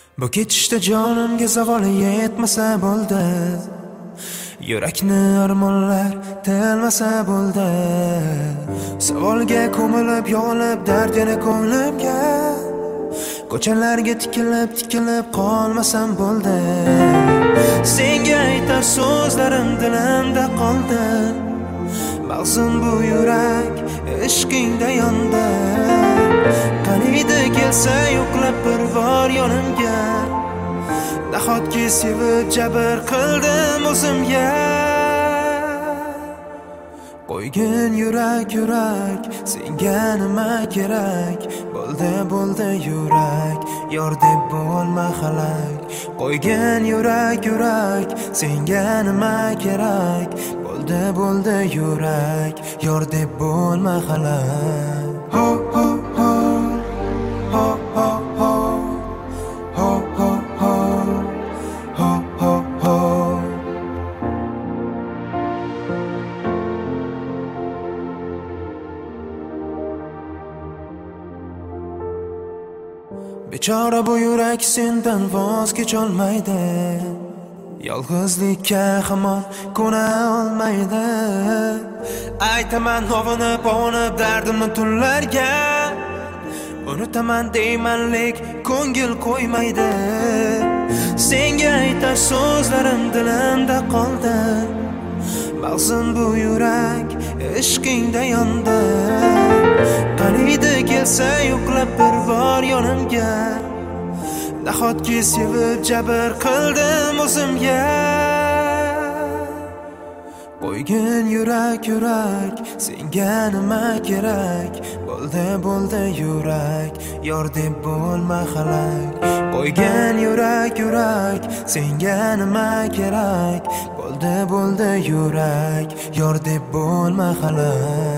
Bu ketishda jonimga zavol yetmasa bo'ldi, yurakni armonlar telmasa bo'ldi. Savolga ko'milib yonib dard yana ko'nglimga, ko'chalarga tikilib qolmasam bo'ldi. Senga aytar so'zlarim dilimda qoldi, mag'zin bu yurak ishqingda yondi. Qaniydi kelsa yo'qlab bir bor yonimga, nahotki sevib jabr qildim o'zimga. Qo'ygin yurak, senga nima kerak? Bo'ldi yurak, yor deb bo'lma halak. Qo'ygin yurak, senga nima kerak? Bo'ldi yurak, yor deb bo'lma halak. Ho ho ho, ho ho ho, ho ho ho, ho ho ho. Bechora bu yurak sendan voz kecholmaydi, yolg'izlikka hamon ko'na olmaydi. Aytaman ovunib dardimni tunlarga, unutaman deymanlik ko'ngil qo'ymaydi. Senga aytar so'zlarim dilimda qoldi, mag'zin bu yurak ishqingda yondi. Qaniydi kelsa yo'qlab bir bor yonimga, nahotki sevib jabr qildim o'zimga. Qo'ygin yurak, senga nima kerak? Bo'ldi yurak, yor deb bo'lma halak. Qo'ygin yurak, senga nima kerak? Bo'ldi yurak, yor deb bo'lma halak.